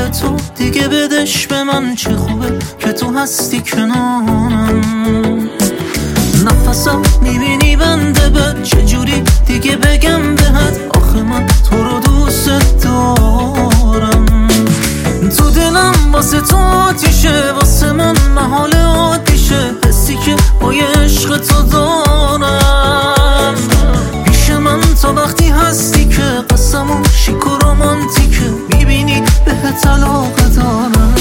تو دیگه بدش به من، چه خوبه که تو هستی کنارم. نفسم میبینی بنده بد، چجوری دیگه بگم بهت آخه من تو رو دوست دارم. تو دلم واسه تو آتیشه، واسه من محال عادیشه، حسی که با عشق تو دارم. پیش من تا وقتی هستی که قسم و شیک و رومانتیکه، میبینی بهت علاقه دارم.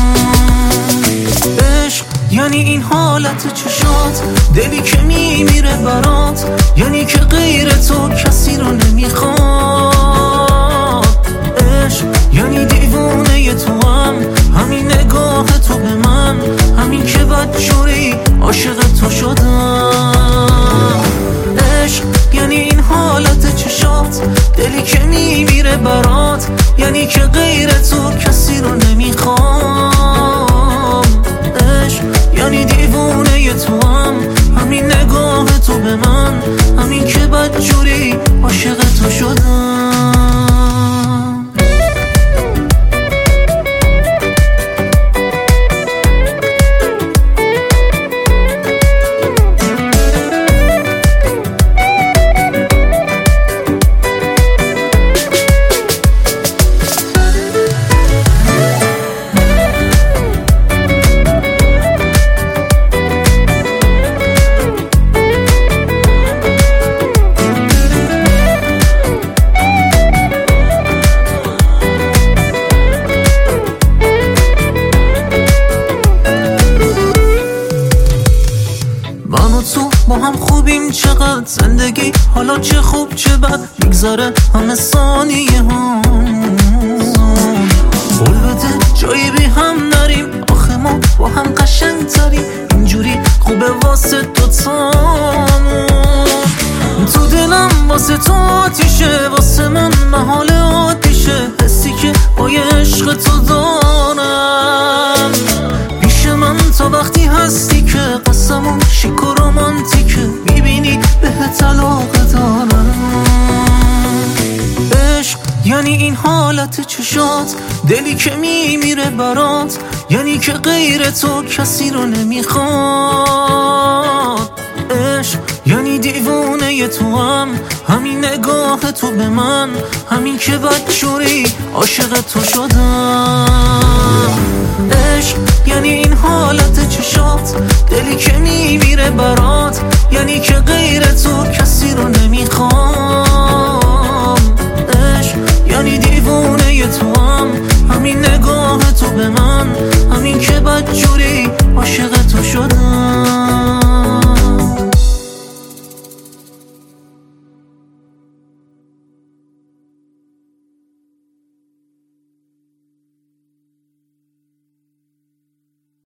عشق یعنی این حالت چشات، دلی که میمیره برات، یعنی که غیر تو کسی رو نمیخواد. عشق یعنی دیوونه تو هم، همین نگاه تو به من، همین که بدجوری عاشق تو شدم. عشق یعنی این حالت چشات، دلی که میمیره برات، یعنی که غیر تو کسی رو نمیخوام. عشق یعنی دیوونه تو هم، همین نگاه تو به من، همین که بدجوری عاشق تو شدم. تو با هم خوبیم چقدر، زندگی حالا چه خوب چه بد، میگذره همه ثانیه هم. قول بده جایی بی هم نریم، آخه ما با هم قشنگ تریم، اینجوری خوبه واسه دوتامون. تو دلم واسه تو آتیشه، واسه من محال عادیشه، حسی که با عشق تو دارم. پیش من تا وقتی هستی که قسم و شیک و رومانتیکه، میبینی بهت علاقه دارم. عشق یعنی این حالت چشات، دلی که میمیره برات، یعنی که غیر تو کسی رو نمیخواد. عشق یعنی دیوونه تو هم، همین نگاه تو به من، همین که بدجوری عاشق تو شدم. عشق یعنی این حالت چشات، دلی که میمیره برات، یعنی که غیر تو کسی رو نمیخواد.